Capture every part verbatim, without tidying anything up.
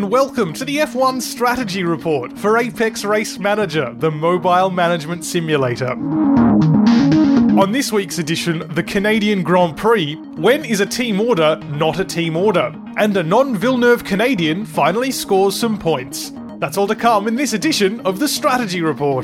welcome to the F one Strategy Report for Apex Race Manager, the mobile management simulator. On this week's edition, the Canadian Grand Prix, when is a team order not a team order? And a non-Villeneuve Canadian finally scores some points. That's all to come in this edition of the Strategy Report.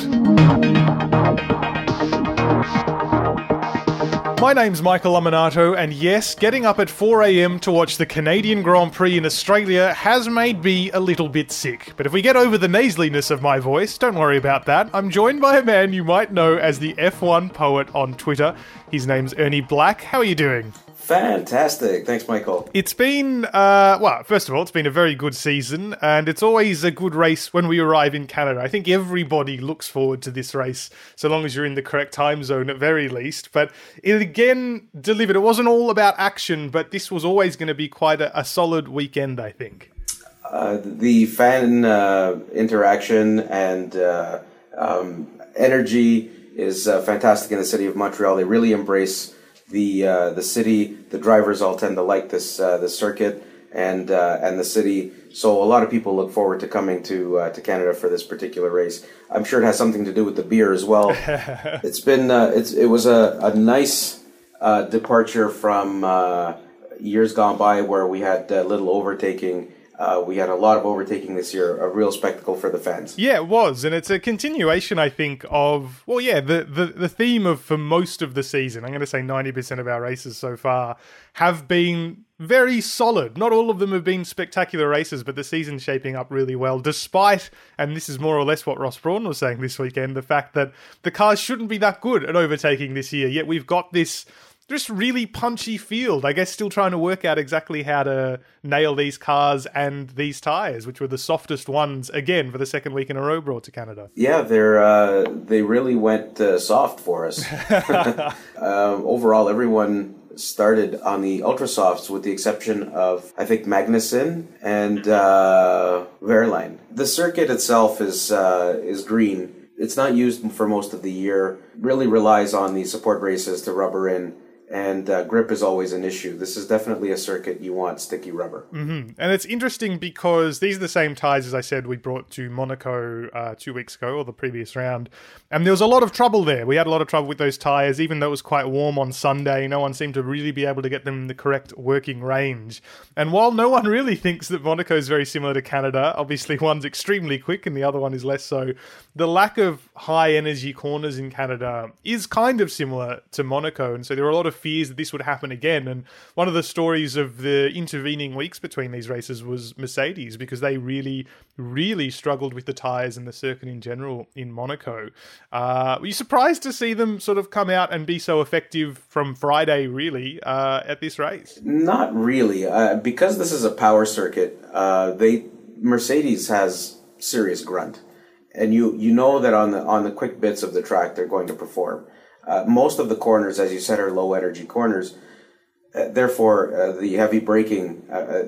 My name's Michael Laminato, and yes, getting up at four a.m. to watch the Canadian Grand Prix in Australia has made me a little bit sick. But if we get over the nasaliness of my voice, don't worry about that. I'm joined by a man you might know as the F one Poet on Twitter. His name's Ernie Black. How are you doing? Fantastic. Thanks, Michael. It's been, uh, well, first of all, it's been a very good season, and it's always a good race when we arrive in Canada. I think everybody looks forward to this race, so long as you're in the correct time zone at very least. But it again delivered. It wasn't all about action, but this was always going to be quite a, a solid weekend, I think. Uh, the fan uh, interaction and uh, um, energy is uh, fantastic in the city of Montreal. They really embrace the uh, the city. The drivers all tend to like this uh, this circuit and uh, and the city. So a lot of people look forward to coming to uh, to Canada for this particular race. I'm sure it has something to do with the beer as well. It's been uh, it's it was a a nice uh, departure from uh, years gone by where we had uh, little overtaking. Uh, we had a lot of overtaking this year, a real spectacle for the fans. Yeah, it was, and it's a continuation, I think, of, well, yeah, the, the, the theme of, for most of the season, I'm going to say ninety percent of our races so far, have been very solid. Not all of them have been spectacular races, but the season's shaping up really well, despite, and this is more or less what Ross Brawn was saying this weekend, the fact that the cars shouldn't be that good at overtaking this year, yet we've got this just really punchy field. I guess still trying to work out exactly how to nail these cars and these tyres, which were the softest ones, again, for the second week in a row brought to Canada. Yeah, they're uh, they really went uh, soft for us. um, overall, everyone started on the ultra softs with the exception of, I think, Magnussen and uh, Wehrlein. The circuit itself is uh, is green. It's not used for most of the year. Really relies on the support races to rubber in. And uh, grip is always an issue. This is definitely a circuit you want sticky rubber. Mm-hmm. And it's interesting because these are the same tyres, as I said, we brought to Monaco uh, two weeks ago, or the previous round. And there was a lot of trouble there. We had a lot of trouble with those tyres, even though it was quite warm on Sunday. No one seemed to really be able to get them in the correct working range. And while no one really thinks that Monaco is very similar to Canada, obviously one's extremely quick and the other one is less so, the lack of high-energy corners in Canada is kind of similar to Monaco. And so there are a lot of fears that this would happen again. And one of the stories of the intervening weeks between these races was Mercedes, because they really, really struggled with the tyres and the circuit in general in Monaco. Uh, were you surprised to see them sort of come out and be so effective from Friday, really, uh, at this race? Not really. Uh, because this is a power circuit, uh, they Mercedes has serious grunt. And you, you know that on the on the quick bits of the track, they're going to perform. Uh, most of the corners, as you said, are low-energy corners. Uh, therefore, uh, the heavy braking uh,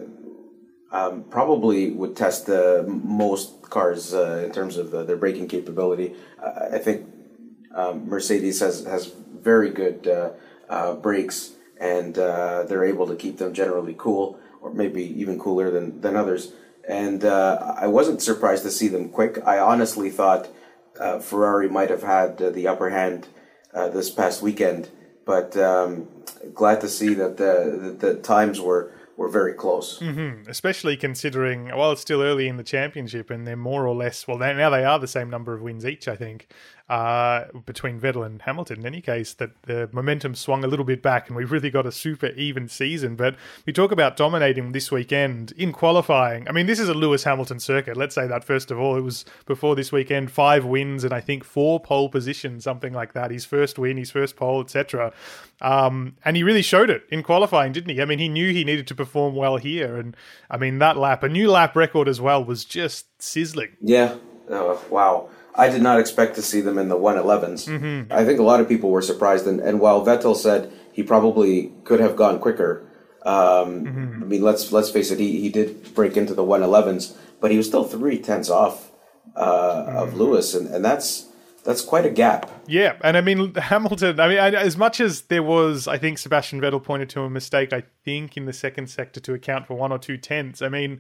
um, probably would test the most cars uh, in terms of uh, their braking capability. Uh, I think um, Mercedes has, has very good uh, uh, brakes, and uh, they're able to keep them generally cool, or maybe even cooler than, than others. And uh, I wasn't surprised to see them quick. I honestly thought uh, Ferrari might have had uh, the upper hand Uh, this past weekend, but um, glad to see that the, the, the times were, were very close. Mm-hmm. Especially considering, well, it's still early in the championship and they're more or less, well, they, now they are the same number of wins each, I think, uh, between Vettel and Hamilton. In any case, that the momentum swung a little bit back and we've really got a super even season. But we talk about dominating this weekend in qualifying. I mean, this is a Lewis Hamilton circuit. Let's say that first of all. It was before this weekend, five wins and I think four pole positions, something like that. His first win, his first pole, et cetera. Um, and he really showed it in qualifying, didn't he? I mean, he knew he needed to perform well here. And I mean, that lap, a new lap record as well, was just sizzling. Yeah. Oh, wow. I did not expect to see them in the one elevens. Mm-hmm. I think a lot of people were surprised. And, and while Vettel said he probably could have gone quicker, um, mm-hmm. I mean, let's let's face it, he, he did break into the one elevens, but he was still three tenths off uh, mm-hmm. of Lewis. And, and that's that's quite a gap. Yeah, and I mean, Hamilton, I mean, as much as there was, I think Sebastian Vettel pointed to a mistake, I think, in the second sector to account for one or two tenths, I mean,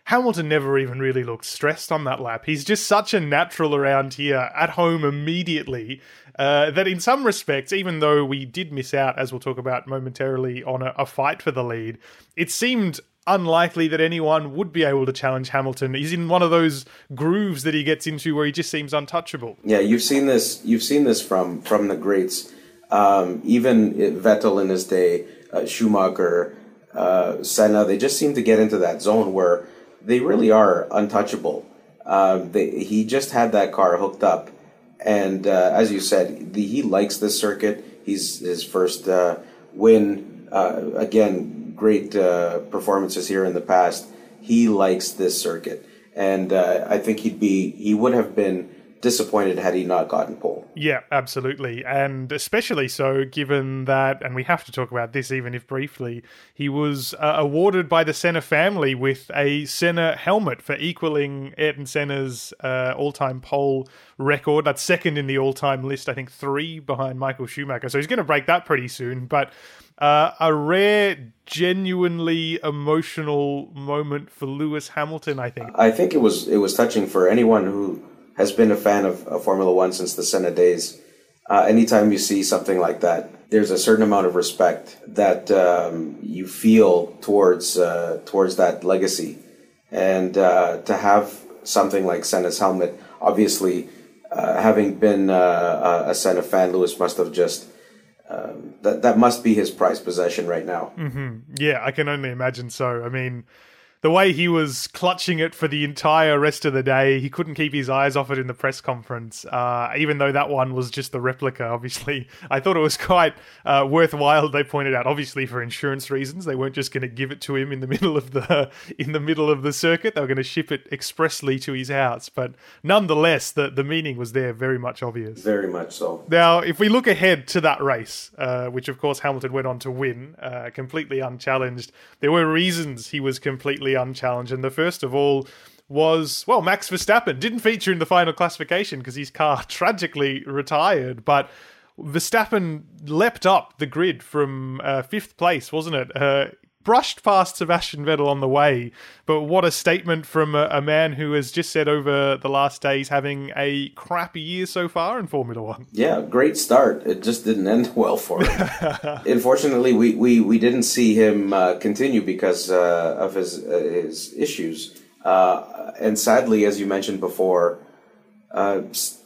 Hamilton never even really looked stressed on that lap. He's just such a natural around here, at home immediately, uh, that in some respects, even though we did miss out, as we'll talk about momentarily, on a, a fight for the lead, it seemed unlikely that anyone would be able to challenge Hamilton. He's in one of those grooves that he gets into where he just seems untouchable. Yeah, you've seen this. You've seen this from from the greats. Um, even Vettel in his day, uh, Schumacher, uh, Senna. They just seem to get into that zone where they really are untouchable. Um, they, he just had that car hooked up, and uh, as you said, the, he likes this circuit. He's his first uh, win. Uh, again, great uh, performances here in the past. He likes this circuit, and uh, I think he'd be he would have been disappointed had he not gotten pole. Yeah, absolutely. And especially so given that, and we have to talk about this even if briefly, he was uh, awarded by the Senna family with a Senna helmet for equaling Ayrton Senna's uh, all-time pole record. That's second in the all-time list, I think three behind Michael Schumacher. So he's going to break that pretty soon. But uh, a rare, genuinely emotional moment for Lewis Hamilton, I think. I think it was it was touching for anyone who has been a fan of, of Formula One since the Senna days. Uh, anytime you see something like that, there's a certain amount of respect that um, you feel towards uh, towards that legacy. And uh, to have something like Senna's helmet, obviously, uh, having been uh, a Senna fan, Lewis must have just, um, that, that must be his prized possession right now. Mm-hmm. Yeah, I can only imagine so. I mean, the way he was clutching it for the entire rest of the day, he couldn't keep his eyes off it in the press conference, uh, even though that one was just the replica, obviously. I thought it was quite uh, worthwhile, they pointed out, obviously for insurance reasons. They weren't just going to give it to him in the middle of the in the middle of the circuit. They were going to ship it expressly to his house. But nonetheless, the, the meaning was there, very much obvious. Very much so. Now, if we look ahead to that race, uh, which of course Hamilton went on to win, uh, completely unchallenged, there were reasons he was completely unchallenged, and the first of all was, well, Max Verstappen didn't feature in the final classification because his car tragically retired, but Verstappen leapt up the grid from uh, fifth place, wasn't it? Uh, brushed past Sebastian Vettel on the way, but what a statement from a, a man who has just said over the last days having a crappy year so far in Formula One. Yeah, great start. It just didn't end well for him. Unfortunately, we, we, we didn't see him uh, continue because uh, of his uh, his issues. Uh, and sadly, as you mentioned before, uh,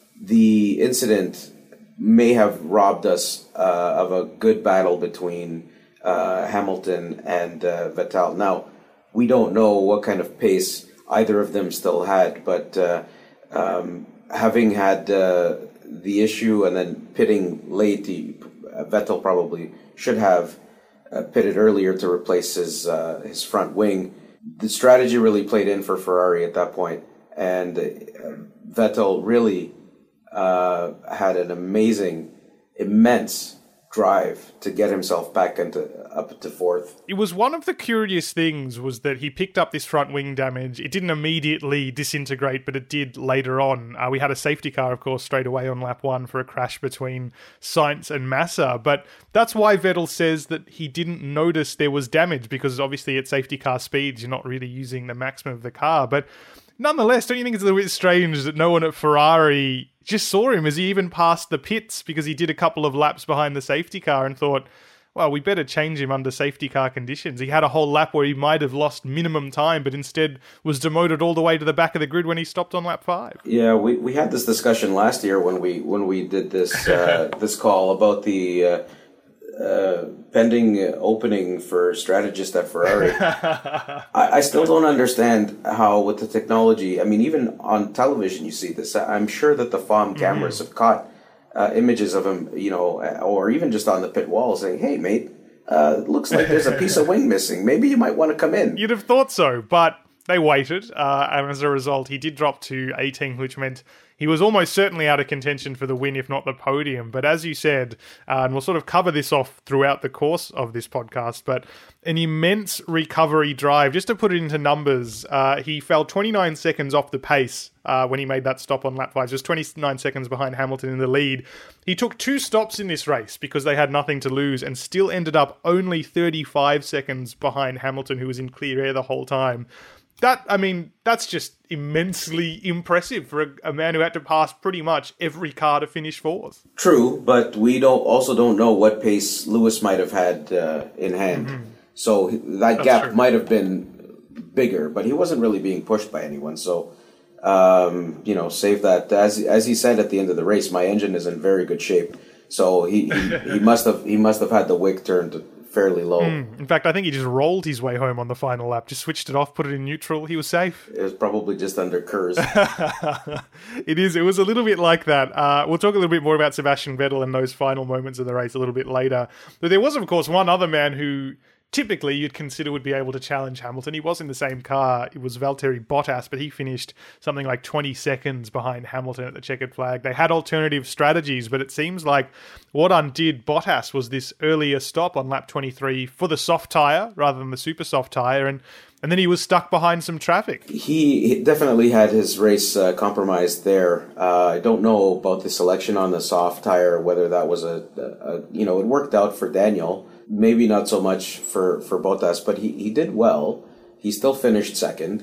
the incident may have robbed us uh, of a good battle between Uh, Hamilton and uh, Vettel. Now, we don't know what kind of pace either of them still had, but uh, um, having had uh, the issue and then pitting late, he, uh, Vettel probably should have uh, pitted earlier to replace his uh, his front wing. The strategy really played in for Ferrari at that point, and uh, Vettel really uh, had an amazing, immense drive to get himself back into up to fourth. It was one of the curious things was that he picked up this front wing damage. It didn't immediately disintegrate, but it did later on. Uh, we had a safety car, of course, straight away on lap one for a crash between Sainz and Massa. But that's why Vettel says that he didn't notice there was damage, because obviously at safety car speeds, you're not really using the maximum of the car. But nonetheless, don't you think it's a little bit strange that no one at Ferrari just saw him as he even passed the pits, because he did a couple of laps behind the safety car and thought, well, we better change him under safety car conditions. He had a whole lap where he might have lost minimum time, but instead was demoted all the way to the back of the grid when he stopped on lap five. Yeah, we, we had this discussion last year when we when we did this uh, this call about the uh, uh, pending opening for strategist at Ferrari. I, I still don't understand how, with the technology, I mean, even on television you see this. I'm sure that the F O M cameras mm-hmm. have caught uh, images of him, you know, or even just on the pit wall saying, hey, mate, uh, looks like there's a piece of wing missing. Maybe you might want to come in. You'd have thought so, but they waited, uh, and as a result, he did drop to eighteen, which meant he was almost certainly out of contention for the win, if not the podium. But as you said, uh, and we'll sort of cover this off throughout the course of this podcast, but an immense recovery drive. Just to put it into numbers, uh, he fell twenty-nine seconds off the pace uh, when he made that stop on lap five, just twenty-nine seconds behind Hamilton in the lead. He took two stops in this race because they had nothing to lose and still ended up only thirty-five seconds behind Hamilton, who was in clear air the whole time. that, I mean, that's just immensely impressive for a, a man who had to pass pretty much every car to finish fourth. True, but we don't also don't know what pace Lewis might have had uh, in hand. Mm-hmm. So that that's gap true. might have been bigger, but he wasn't really being pushed by anyone. So, um, you know, save that. As as he said at the end of the race, my engine is in very good shape. So he, he, he must have he must have had the wick turned fairly low. Mm. In fact, I think he just rolled his way home on the final lap, just switched it off, put it in neutral. He was safe. It was probably just under Kurz. It is. It was a little bit like that. Uh, we'll talk a little bit more about Sebastian Vettel and those final moments of the race a little bit later. But there was, of course, one other man who typically you'd consider would be able to challenge Hamilton. He was in the same car. It was Valtteri Bottas, but he finished something like twenty seconds behind Hamilton at the checkered flag. They had alternative strategies, but it seems like what undid Bottas was this earlier stop on lap twenty-three for the soft tyre rather than the super soft tyre, and and then he was stuck behind some traffic. He definitely had his race uh, compromised there. Uh, I don't know about the selection on the soft tyre, whether that was a, a, a, you know, it worked out for Daniel. Maybe not so much for, for Bottas, but he, he did well. He still finished second.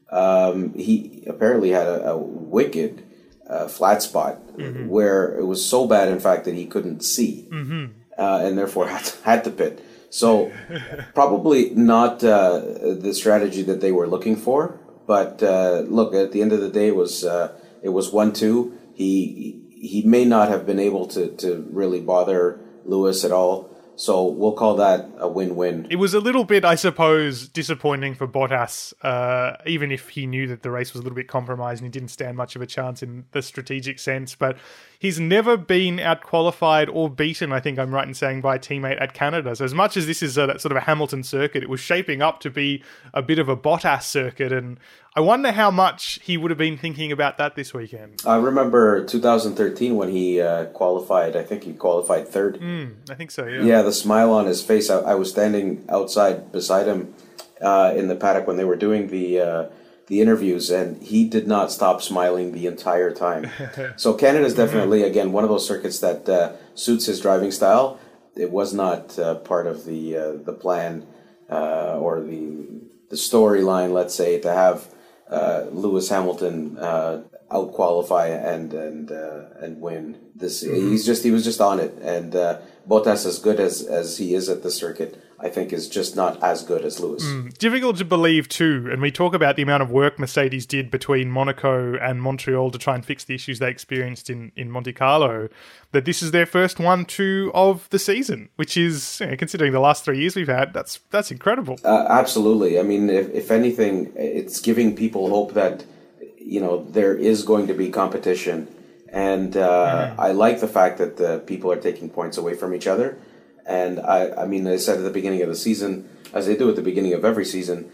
Um, he apparently had a, a wicked uh, flat spot mm-hmm. where it was so bad, in fact, that he couldn't see mm-hmm. uh, and therefore had to, had to pit. So probably not uh, the strategy that they were looking for. But uh, look, at the end of the day, it was uh, it was one two. He he may not have been able to, to really bother Lewis at all. So we'll call that a win-win. It was a little bit, I suppose, disappointing for Bottas, uh, even if he knew that the race was a little bit compromised and he didn't stand much of a chance in the strategic sense. But he's never been out-qualified or beaten, I think I'm right in saying, by a teammate at Canada. So as much as this is a sort of a Hamilton circuit, it was shaping up to be a bit of a Bottas circuit. And I wonder how much he would have been thinking about that this weekend. I remember two thousand thirteen when he uh, qualified. I think he qualified third. Mm, I think so, yeah. Yeah, the smile on his face. I, I was standing outside beside him uh, in the paddock when they were doing the uh, the interviews, and he did not stop smiling the entire time. So Canada is definitely, again, one of those circuits that uh, suits his driving style. It was not uh, part of the uh, the plan uh, or the the storyline, let's say, to have Uh, Lewis Hamilton uh, out qualify and and uh, and win this. Mm-hmm. He's just he was just on it, and uh, Bottas, as good as as he is at the circuit, I think is just not as good as Lewis. Mm, difficult to believe too, and we talk about the amount of work Mercedes did between Monaco and Montreal to try and fix the issues they experienced in, in Monte Carlo, that this is their first one two of the season, which is, you know, considering the last three years we've had, that's that's incredible. Uh, absolutely. I mean, if, if anything, it's giving people hope that, you know, there is going to be competition, and uh, mm-hmm. I like the fact that the people are taking points away from each other. And I, I mean, I said at the beginning of the season, as they do at the beginning of every season,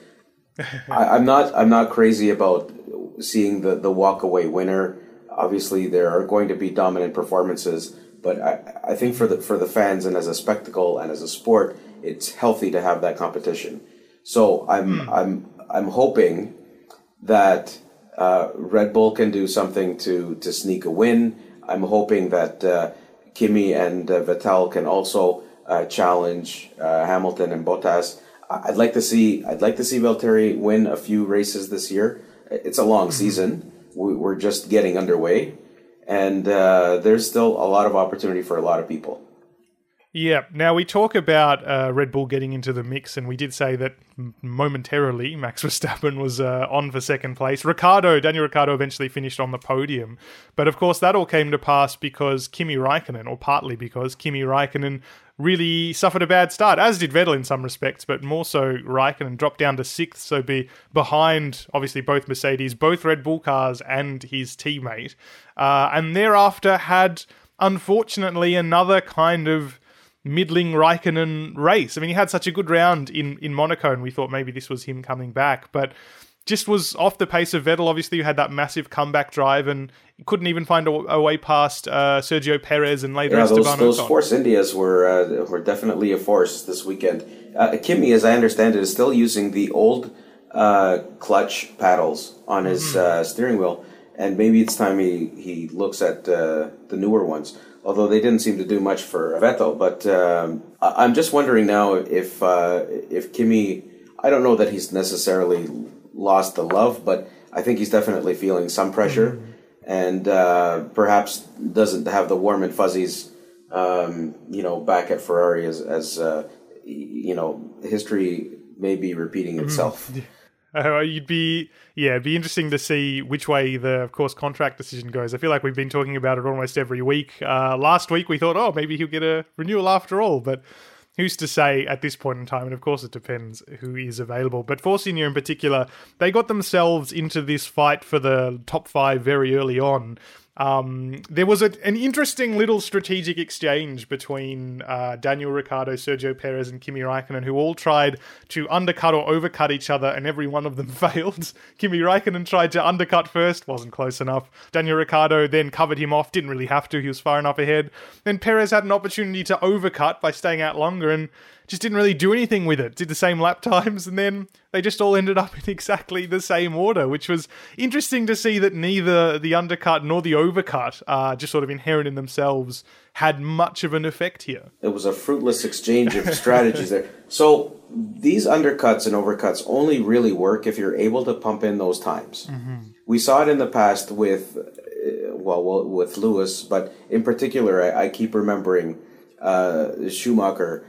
I, I'm not, I'm not crazy about seeing the, the walk away winner. Obviously, there are going to be dominant performances, but I, I think for the for the fans and as a spectacle and as a sport, it's healthy to have that competition. So I'm hmm. I'm I'm hoping that uh, Red Bull can do something to to sneak a win. I'm hoping that uh, Kimi and uh, Vettel can also Uh, challenge uh, Hamilton and Bottas. I'd like to see I'd like to see Valtteri win a few races this year. It's a long season. We, we're just getting underway, and uh, there's still a lot of opportunity for a lot of people. Yeah. Now, we talk about uh, Red Bull getting into the mix, and we did say that momentarily Max Verstappen was uh, on for second place. Ricciardo, Daniel Ricciardo eventually finished on the podium. But of course, that all came to pass because Kimi Raikkonen, or partly because Kimi Raikkonen really suffered a bad start, as did Vettel in some respects, but more so Raikkonen dropped down to sixth, so be behind, obviously, both Mercedes, both Red Bull cars, and his teammate. Uh, and thereafter had, unfortunately, another kind of middling Raikkonen race. I mean, he had such a good round in, in Monaco, and we thought maybe this was him coming back, but just was off the pace of Vettel. Obviously, you had that massive comeback drive and couldn't even find a, a way past uh, Sergio Perez and later yeah, Esteban those, those Ocon. Force Indias were uh, were definitely a force this weekend. Uh, Kimi, as I understand it, is still using the old uh, clutch paddles on his mm-hmm. uh, steering wheel, and maybe it's time he, he looks at uh, the newer ones. Although they didn't seem to do much for Vettel, but um, I'm just wondering now if uh, if Kimi, I don't know that he's necessarily lost the love, but I think he's definitely feeling some pressure, mm-hmm. and uh, perhaps doesn't have the warm and fuzzies, um, you know, back at Ferrari as, as uh, you know, history may be repeating itself. Mm-hmm. Uh, you'd be, yeah, it'd be interesting to see which way the, of course, contract decision goes. I feel like we've been talking about it almost every week. Uh, last week we thought, oh, maybe he'll get a renewal after all, but who's to say at this point in time? And of course it depends who is available. But Force India in particular, they got themselves into this fight for the top five very early on. Um, there was a, an interesting little strategic exchange between uh, Daniel Ricciardo, Sergio Perez, and Kimi Raikkonen, who all tried to undercut or overcut each other, and every one of them failed. Kimi Raikkonen tried to undercut first, wasn't close enough. Daniel Ricciardo then covered him off, didn't really have to, he was far enough ahead. Then Perez had an opportunity to overcut by staying out longer, and just didn't really do anything with it. Did the same lap times, and then they just all ended up in exactly the same order, which was interesting to see that neither the undercut nor the overcut, uh, just sort of inherent in themselves, had much of an effect here. It was a fruitless exchange of strategies there. So these undercuts and overcuts only really work if you're able to pump in those times. Mm-hmm. We saw it in the past with, well, well with Lewis, but in particular, I, I keep remembering uh, Schumacher.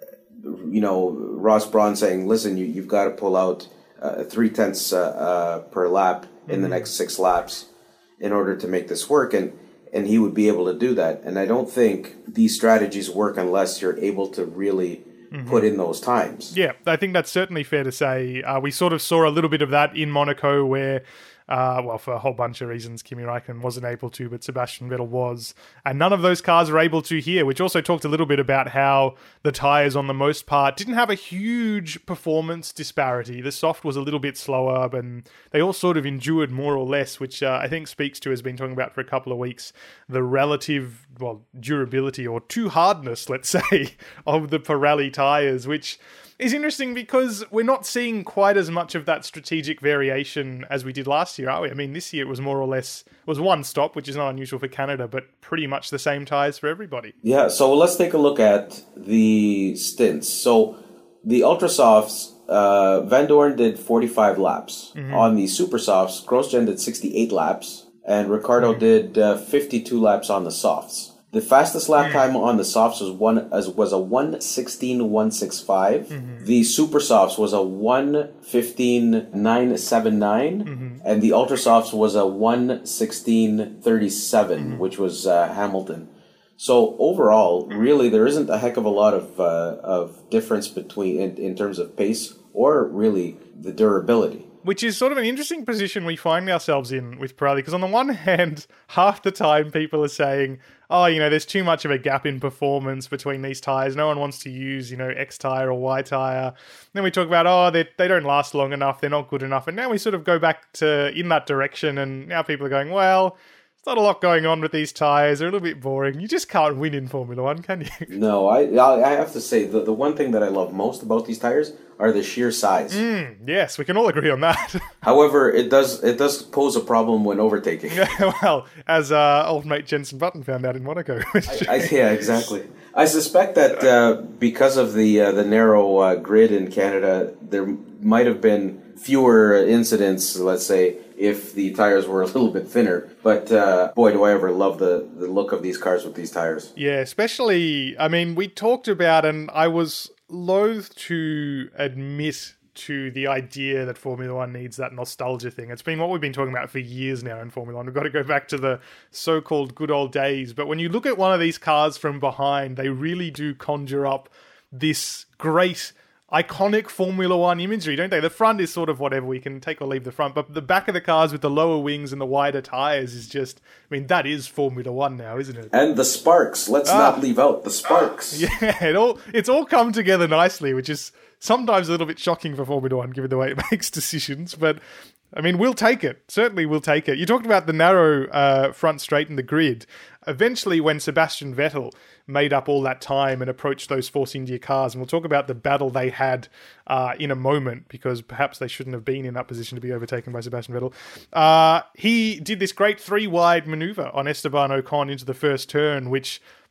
You know, Ross Brawn saying, listen, you, you've got to pull out uh, three tenths uh, uh, per lap in mm-hmm. the next six laps in order to make this work. And, and he would be able to do that. And I don't think these strategies work unless you're able to really mm-hmm. put in those times. Yeah, I think that's certainly fair to say. Uh, we sort of saw a little bit of that in Monaco where, Uh, well, for a whole bunch of reasons, Kimi Raikkonen wasn't able to, but Sebastian Vettel was. And none of those cars are able to here, which also talked a little bit about how the tyres, on the most part, didn't have a huge performance disparity. The soft was a little bit slower, but they all sort of endured more or less, which uh, I think speaks to, has been talking about for a couple of weeks, the relative, well, durability or to hardness, let's say, of the Pirelli tyres, which is interesting because we're not seeing quite as much of that strategic variation as we did last year, are we? I mean, this year it was more or less, it was one stop, which is not unusual for Canada, but pretty much the same tyres for everybody. Yeah, so let's take a look at the stints. So the Ultrasofts, uh, Van Dorn did forty-five laps. Mm-hmm. On the Supersofts, Grosjean did sixty-eight laps, and Ricciardo mm-hmm. did uh, fifty-two laps on the softs. The fastest lap time on the softs was one as was a one sixteen one sixty-five. Mm-hmm. The super softs was a one fifteen nine seventy-nine, mm-hmm. and the ultra softs was a one sixteen thirty-seven, mm-hmm. which was uh, Hamilton. So overall, really, there isn't a heck of a lot of uh, of difference between in, in terms of pace or really the durability. Which is sort of an interesting position we find ourselves in with Pirelli, because on the one hand, half the time people are saying, oh, you know, there's too much of a gap in performance between these tyres. No one wants to use, you know, X tyre or Y tyre. Then we talk about, oh, they they don't last long enough, they're not good enough. And now we sort of go back to in that direction, and now people are going, well, there's not a lot going on with these tyres. They're a little bit boring. You just can't win in Formula One, can you? No, I I have to say, the, the one thing that I love most about these tyres are the sheer size. Mm, yes, we can all agree on that. However, it does it does pose a problem when overtaking. Well, as uh, old mate Jenson Button found out in Monaco. I, I, yeah, exactly. I suspect that uh, because of the uh, the narrow uh, grid in Canada, there might have been fewer incidents, let's say, if the tires were a little bit thinner. But uh, boy, do I ever love the, the look of these cars with these tires. Yeah, especially, I mean, we talked about, and I was loath to admit to the idea that Formula One needs that nostalgia thing. It's been what we've been talking about for years now in Formula One. We've got to go back to the so-called good old days. But when you look at one of these cars from behind, they really do conjure up this great iconic Formula One imagery, don't they? The front is sort of whatever, we can take or leave the front, but the back of the cars with the lower wings and the wider tyres is just, I mean, that is Formula One now, isn't it? And the sparks, let's ah. not leave out the sparks. Yeah, it all it's all come together nicely, which is sometimes a little bit shocking for Formula One, given the way it makes decisions, but I mean, we'll take it. Certainly we'll take it. You talked about the narrow uh, front straight in the grid. Eventually, when Sebastian Vettel made up all that time and approached those Force India cars, and we'll talk about the battle they had uh, in a moment, because perhaps they shouldn't have been in that position to be overtaken by Sebastian Vettel. Uh, he did this great three-wide maneuver on Esteban Ocon into the first turn, which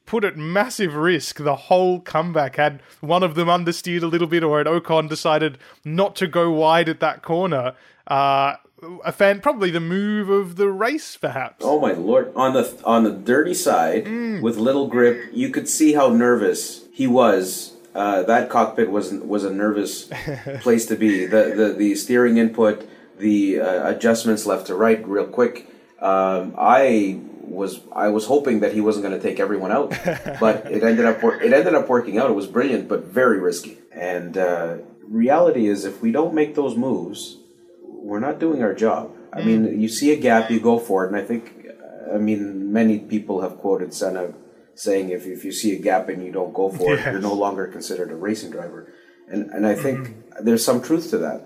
put at massive risk the whole comeback. Had one of them understeered a little bit, or had Ocon decided not to go wide at that corner, uh, a fan probably the move of the race, perhaps. Oh my lord! On the on the dirty side mm. with little grip, you could see how nervous he was. Uh, that cockpit was was a nervous place to be. The the the steering input, the uh, adjustments left to right, real quick. Um, I was I was hoping that he wasn't going to take everyone out, but it ended up it ended up working out. It was brilliant, but very risky. And uh, reality is, if we don't make those moves, we're not doing our job. I mean, you see a gap, you go for it, and I think, I mean, many people have quoted Senna saying, if if you see a gap and you don't go for yes. it, you're no longer considered a racing driver. And and I think mm. there's some truth to that.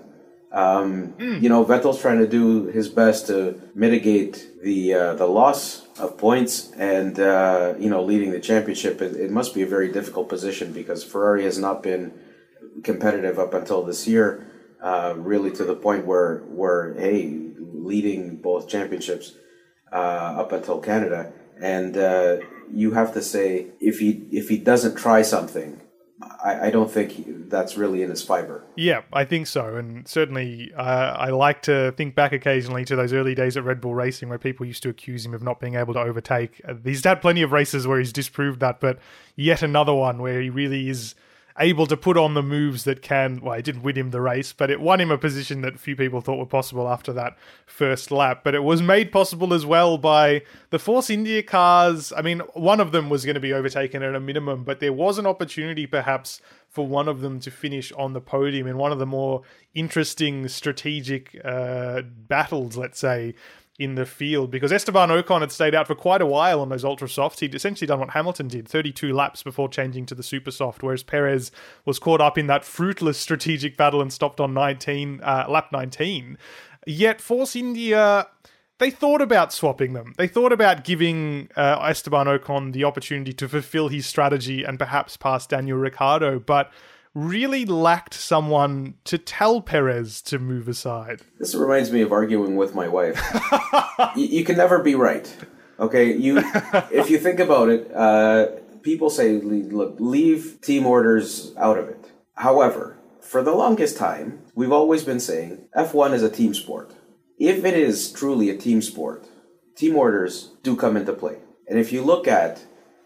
Um, mm. You know, Vettel's trying to do his best to mitigate the uh, the loss of points, and uh, you know, leading the championship. It, it must be a very difficult position because Ferrari has not been competitive up until this year. Uh, really, to the point where where hey, leading both championships uh, up until Canada, and uh, you have to say if he if he doesn't try something, I, I don't think he, that's really in his fiber. Yeah, I think so. And certainly uh, I like to think back occasionally to those early days at Red Bull Racing where people used to accuse him of not being able to overtake. Uh, he's had plenty of races where he's disproved that, but yet another one where he really is able to put on the moves that can, well, it didn't win him the race, but it won him a position that few people thought were possible after that first lap. But it was made possible as well by the Force India cars. I mean, one of them was going to be overtaken at a minimum, but there was an opportunity perhaps for one of them to finish on the podium in one of the more interesting strategic uh, battles, let's say, in the field, because Esteban Ocon had stayed out for quite a while on those ultra softs. He'd essentially done what Hamilton did, thirty-two laps before changing to the super soft, whereas Perez was caught up in that fruitless strategic battle and stopped on nineteen, uh, lap nineteen. Yet Force India, they thought about swapping them. They thought about giving uh, Esteban Ocon the opportunity to fulfill his strategy and perhaps pass Daniel Ricciardo, but really lacked someone to tell Perez to move aside. This reminds me of arguing with my wife. you, you can never be right. Okay, you. If you think about it, uh, people say, look, leave team orders out of it. However, for the longest time, we've always been saying F one is a team sport. If it is truly a team sport, team orders do come into play. And if you look at,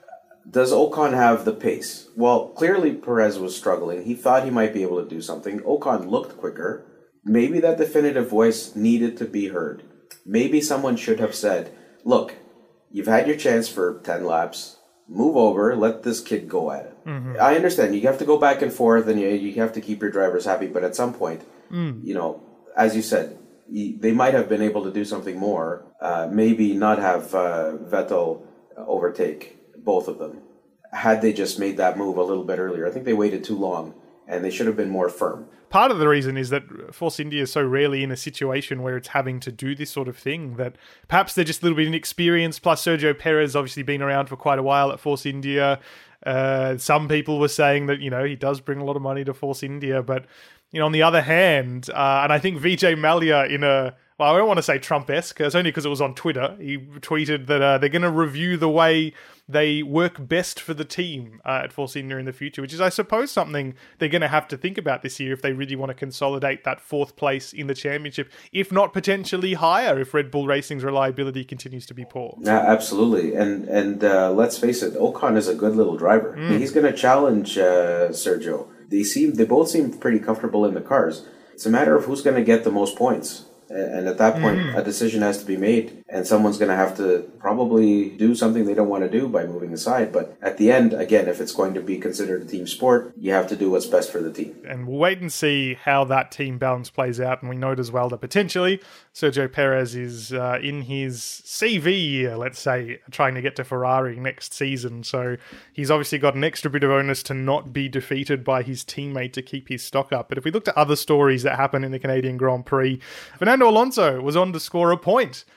does Ocon have the pace? Well, clearly Perez was struggling. He thought he might be able to do something. Ocon looked quicker. Maybe that definitive voice needed to be heard. Maybe someone should have said, look, you've had your chance for ten laps. Move over. Let this kid go at it. Mm-hmm. I understand. You have to go back and forth, and you, you have to keep your drivers happy. But at some point, mm. you know, as you said, they might have been able to do something more. Uh, maybe not have uh, Vettel overtake both of them, had they just made that move a little bit earlier. I think they waited too long, and they should have been more firm. Part of the reason is that Force India is so rarely in a situation where it's having to do this sort of thing that perhaps they're just a little bit inexperienced, plus Sergio Perez obviously been around for quite a while at Force India. Uh, some people were saying that, you know, he does bring a lot of money to Force India, but, you know, on the other hand, uh, and I think Vijay Mallya in a, well, I don't want to say Trump-esque, it's only because it was on Twitter. He tweeted that uh, they're going to review the way they work best for the team uh, at Force India in the future, which is, I suppose, something they're going to have to think about this year if they really want to consolidate that fourth place in the championship, if not potentially higher if Red Bull Racing's reliability continues to be poor. Yeah, absolutely. And and uh, let's face it, Ocon is a good little driver. Mm. He's going to challenge uh, Sergio. They seem, they both seem pretty comfortable in the cars. It's a matter of who's going to get the most points. And at that point, mm-hmm. a decision has to be made, and someone's going to have to probably do something they don't want to do by moving aside. But at the end, again, if it's going to be considered a team sport, you have to do what's best for the team. And we'll wait and see how that team balance plays out. And we note as well that potentially Sergio Perez is uh, in his C V year, let's say, trying to get to Ferrari next season. So he's obviously got an extra bit of onus to not be defeated by his teammate to keep his stock up. But if we look at other stories that happen in the Canadian Grand Prix, Fernando Alonso was on to score a point. The first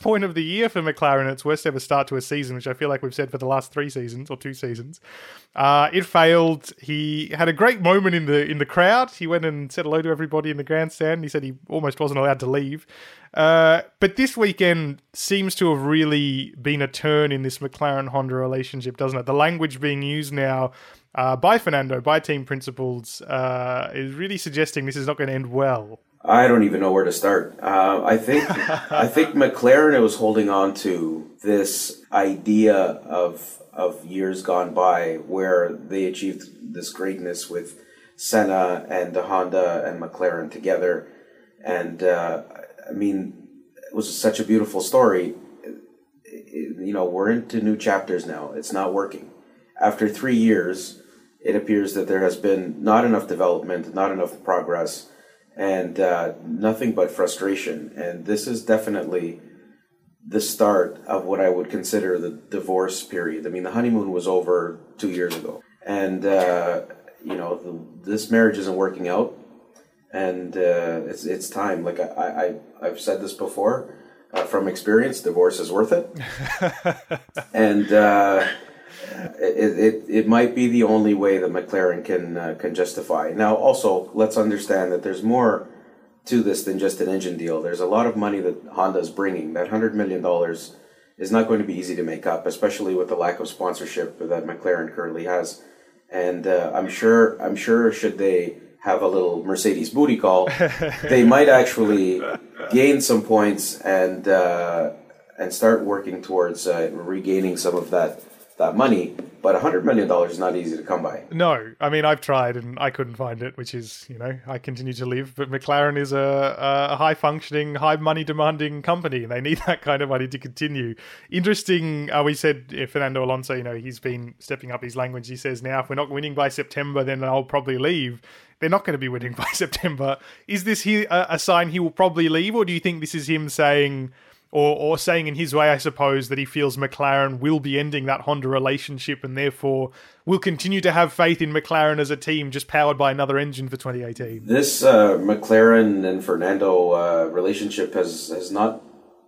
worst point of the year for McLaren, its worst ever start to a season, which I feel like we've said for the last three seasons or two seasons. Uh, it failed. He had a great moment in the in the crowd. He went and said hello to everybody in the grandstand. He said he almost wasn't allowed to leave. Uh, but this weekend seems to have really been a turn in this McLaren-Honda relationship, doesn't it? The language being used now uh, by Fernando, by team principals, uh, is really suggesting this is not going to end well. I don't even know where to start. Uh, I think I think McLaren was holding on to this idea of of years gone by where they achieved this greatness with Senna and Honda and McLaren together. And, uh, I mean, it was such a beautiful story. It, it, you know, we're into new chapters now. It's not working. After three years, it appears that there has been not enough development, not enough progress, and uh, nothing but frustration. And this is definitely the start of what I would consider the divorce period. I mean, the honeymoon was over two years ago. And, uh, you know, the, this marriage isn't working out. And uh, it's it's time. Like, I, I, I've said this before, uh, from experience, divorce is worth it. and uh, it, it it might be the only way that McLaren can uh, can justify. Now, also, let's understand that there's more to this than just an engine deal. There's a lot of money that Honda is bringing. That one hundred million dollars is not going to be easy to make up, especially with the lack of sponsorship that McLaren currently has. And uh, I'm sure, I'm sure, should they have a little Mercedes booty call, they might actually gain some points and uh, and start working towards uh, regaining some of that that money. But one hundred million dollars is not easy to come by. No, I mean, I've tried and I couldn't find it, which is, you know, I continue to live. But McLaren is a, a high-functioning, high-money-demanding company, and they need that kind of money to continue. Interesting, uh, we said uh, Fernando Alonso, you know, he's been stepping up his language. He says, now, if we're not winning by September, then I'll probably leave. They're not going to be winning by September. Is this he, a, a sign he will probably leave, or do you think this is him saying... Or, or saying in his way, I suppose, that he feels McLaren will be ending that Honda relationship and therefore will continue to have faith in McLaren as a team just powered by another engine for twenty eighteen? This uh, McLaren and Fernando uh, relationship has, has not...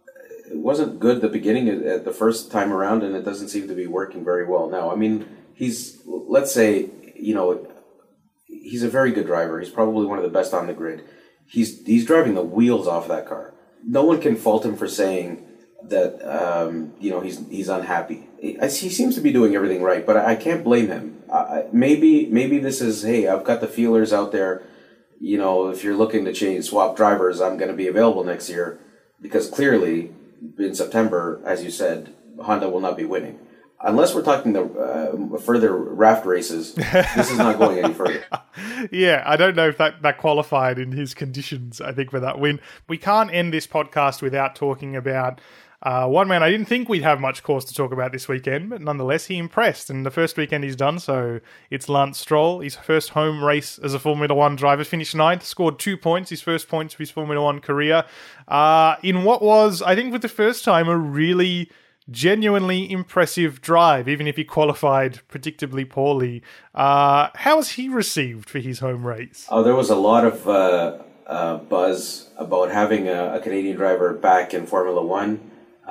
It wasn't good at the beginning, at the first time around, and it doesn't seem to be working very well now. I mean, he's, let's say, you know, he's a very good driver. He's probably one of the best on the grid. He's he's driving the wheels off that car. No one can fault him for saying that, um, you know, he's he's unhappy. He seems to be doing everything right, but I can't blame him. I, maybe maybe this is, hey, I've got the feelers out there. You know, if you're looking to change, swap drivers, I'm going to be available next year. Because clearly, in September, as you said, Honda will not be winning. Unless we're talking the uh, further raft races, this is not going any further. Yeah, I don't know if that, that qualified in his conditions, I think, for that win. We can't end this podcast without talking about uh, one man I didn't think we'd have much cause to talk about this weekend, but nonetheless, he impressed. And the first weekend he's done so, it's Lance Stroll. His first home race as a Formula One driver, finished ninth, scored two points, his first points of his Formula One career, uh, in what was, I think, for the first time, a really... genuinely impressive drive, even if he qualified predictably poorly. Uh, how was he received for his home race? Oh, there was a lot of uh, uh, buzz about having a, a Canadian driver back in Formula One.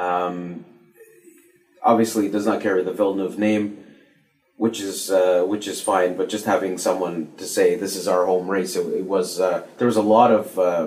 Um, obviously, he does not carry the Villeneuve name, which is uh, which is fine. But just having someone to say this is our home race, it, it was uh, there was a lot of uh,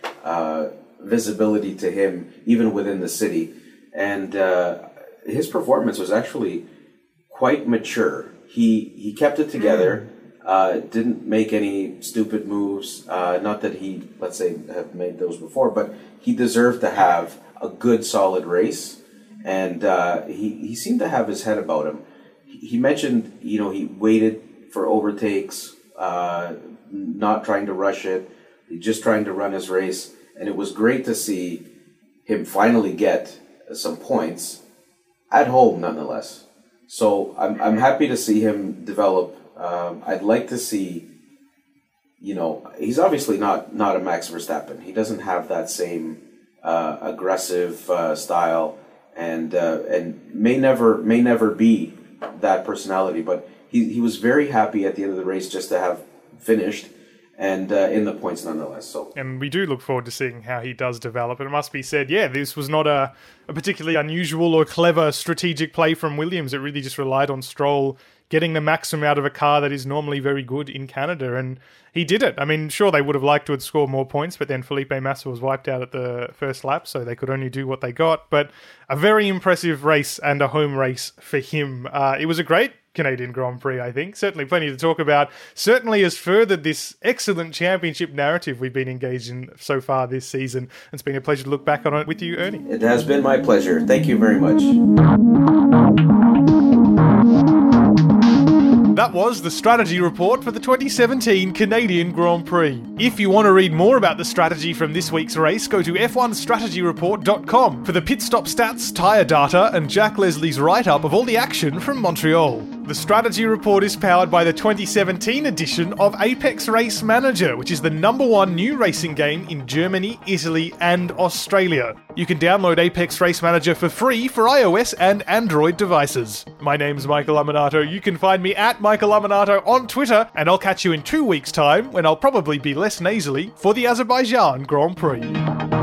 uh, visibility to him, even within the city. And uh, his performance was actually quite mature. He he kept it together, uh, didn't make any stupid moves. Uh, not that he, let's say, have made those before, but he deserved to have a good, solid race. And uh, he, he seemed to have his head about him. He mentioned, you know, he waited for overtakes, uh, not trying to rush it, just trying to run his race. And it was great to see him finally get some points at home, nonetheless. So I'm I'm happy to see him develop. Um, I'd like to see, you know, he's obviously not not a Max Verstappen. He doesn't have that same uh, aggressive uh, style, and uh, and may never may never be that personality. But he he was very happy at the end of the race just to have finished, and uh, in the points nonetheless. So, and we do look forward to seeing how he does develop. And it must be said, yeah, this was not a, a particularly unusual or clever strategic play from Williams. It really just relied on Stroll getting the maximum out of a car that is normally very good in Canada, and he did it. I mean, sure, they would have liked to have scored more points, but then Felipe Massa was wiped out at the first lap, so they could only do what they got. But a very impressive race and a home race for him. Uh, it was a great Canadian Grand Prix, I think. Certainly plenty to talk about. Certainly has furthered this excellent championship narrative we've been engaged in so far this season. It's been a pleasure to look back on it with you, Ernie. It has been my pleasure. Thank you very much. That was the strategy report for the twenty seventeen Canadian Grand Prix. If you want to read more about the strategy from this week's race, go to f one strategy report dot com for the pit stop stats, tyre data, and Jack Leslie's write-up of all the action from Montreal. The strategy report is powered by the twenty seventeen edition of Apex Race Manager, which is the number one new racing game in Germany, Italy, and Australia. You can download Apex Race Manager for free for iOS and Android devices. My name's Michael Aminato. You can find me at Michael Aminato on Twitter, and I'll catch you in two weeks' time when I'll probably be less nasally for the Azerbaijan Grand Prix.